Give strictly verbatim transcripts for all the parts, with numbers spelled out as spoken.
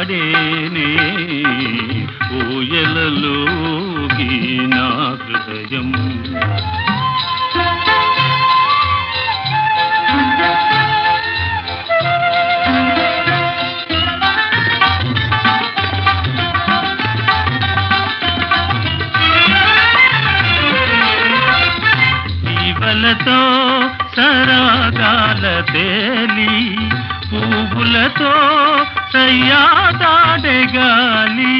పాడేనే ఊయలలోగి నా హృదయం. జీవలతో సరాగాల తేలి పువ్వులతో సయ్యాదాడగాలి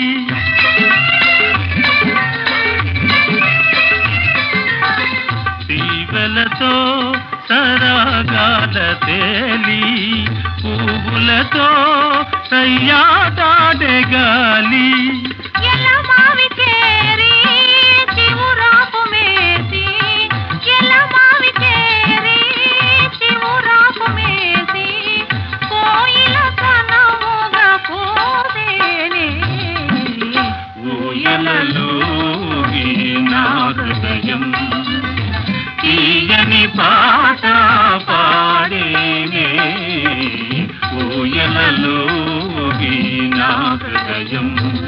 జీవలతో సరాగాల తేలి పువ్వులతో సయ్యాదాడగాలి. తీయని పాట పాడేనే ఊయలలోగి నా హృదయం.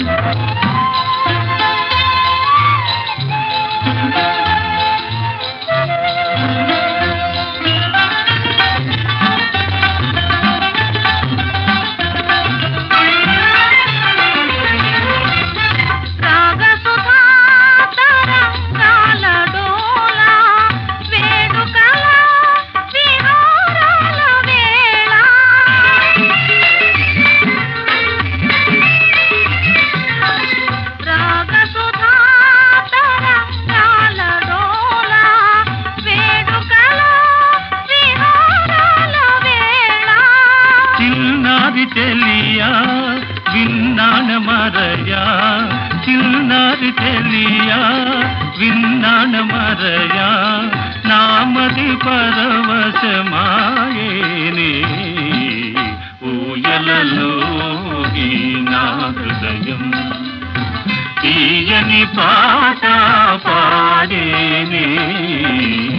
చిన్నారి చెలియా విన్నాన మరయా చిన్నారి చెలియా విన్నాన మరయా నామది పరవశమాయేనే ఊయలలోగి నా హృదయం. తీయని పాట పాడేనే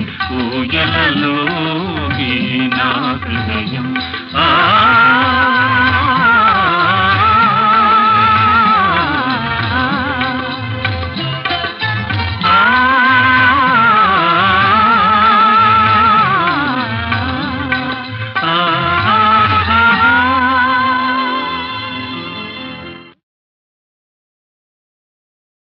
ఊయలలోగి నా హృదయం. ఆ